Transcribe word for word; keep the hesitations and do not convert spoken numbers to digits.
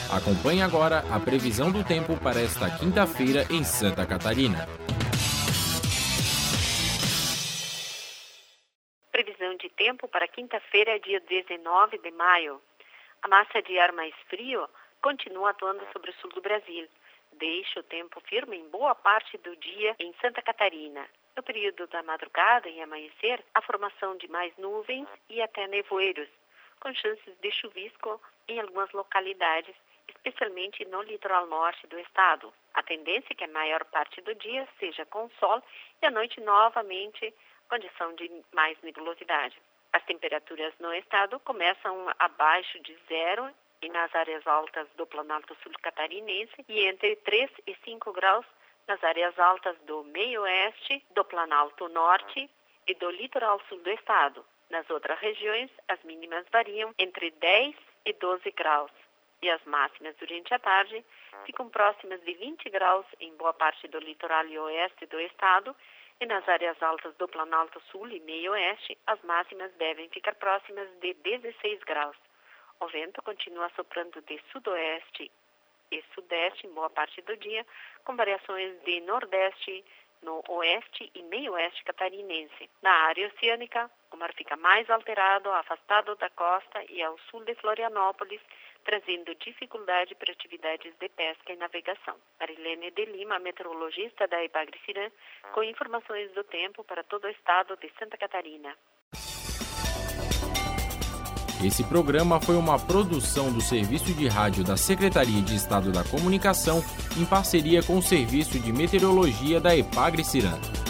Acompanhe agora a previsão do tempo para esta quinta-feira em Santa Catarina. Previsão de tempo para quinta-feira, dia dezenove de maio. A massa de ar mais frio continua atuando sobre o sul do Brasil. Deixa o tempo firme em boa parte do dia em Santa Catarina. No período da madrugada e amanhecer, a formação de mais nuvens e até nevoeiros, com chances de chuvisco em algumas localidades, especialmente no litoral norte do estado. A tendência é que a maior parte do dia seja com sol e à noite novamente condição de mais nebulosidade. As temperaturas no estado começam abaixo de zero e nas áreas altas do Planalto Sul Catarinense e entre três e cinco graus nas áreas altas do meio-oeste, do Planalto Norte e do litoral sul do estado. Nas outras regiões, as mínimas variam entre dez e doze graus. E as máximas durante a tarde ficam próximas de vinte graus em boa parte do litoral e oeste do estado, e nas áreas altas do Planalto Sul e meio-oeste, as máximas devem ficar próximas de dezesseis graus. O vento continua soprando de sudoeste e sudeste em boa parte do dia, com variações de nordeste no oeste e meio-oeste catarinense. Na área oceânica, o mar fica mais alterado, afastado da costa e ao sul de Florianópolis, trazendo dificuldade para atividades de pesca e navegação. Marilene de Lima, meteorologista da Epagre-Cirã, com informações do tempo para todo o estado de Santa Catarina. Esse programa foi uma produção do Serviço de Rádio da Secretaria de Estado da Comunicação, em parceria com o Serviço de Meteorologia da Epagre-Cirã.